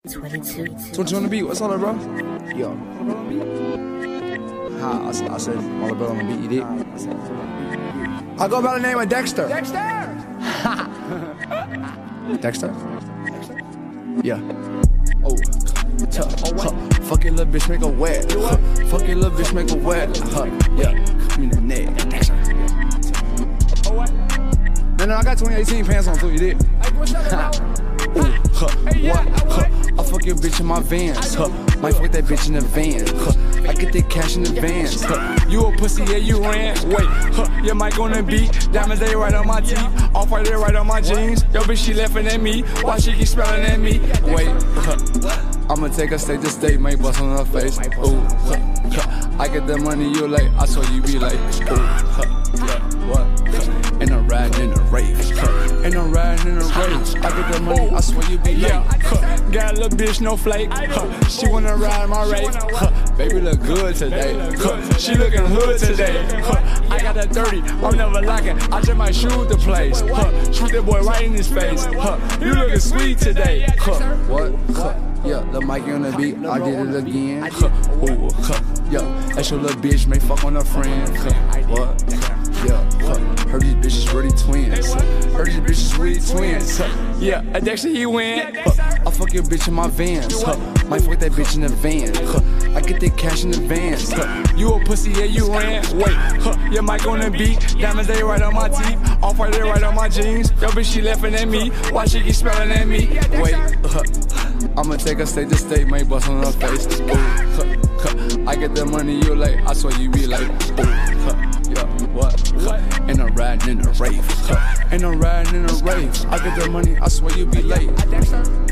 22 on the beat. What's on it, bro? Yo. I said all about on the beat. You did? I go by the name of Dexter. Dexter? Yeah. Oh. Fuck your little bitch, make her wet. Fuck your little bitch, make her wet. Yeah. Come in the neck. Dexter. No, I got 2018 pants on too. You did? I fuck your bitch in my Vans, might fuck that bitch in the van, I get that cash in advance, you a pussy, yeah, you ran, wait, your mic on the beat, diamonds, they right on my teeth, off-white, they right on my jeans, yo bitch, she laughing at me, why she keep smelling at me, wait, I'ma take her state to state, might bust on her face, ooh, I get that money, you late, I saw you be like, ooh, what? And I'm riding in a rave. And I'm riding in a rave. I get that money, I swear you be late. Got a little bitch, no flake. She wanna ride my rave. Baby look good today. She looking hood today. I got that 30, I'm never locking. I just might shoot the place. Shoot that boy right in his face. You looking sweet today. What? Yeah, the mic on the beat, I did it again. Yeah, that's your little bitch, may fuck on her friend. What? Yeah, heard these bitches really twins. Heard these bitches really twins. Yeah, Dexter he win. I fuck your bitch in my Vans. Might fuck that bitch in the van. I get that cash in advance. You a pussy, yeah, you ran. Wait, your mic on the beat, diamonds they right on my teeth, off-white they right on my jeans. Yo bitch she laughing at me, why she keep smelling at me? Wait, I'ma take her state to state, might bust on her face. I get that money, you late, I swear you be late. Yeah, what? And I'm riding in a rave. And I'm riding in a rave. I get that money, I swear you be late.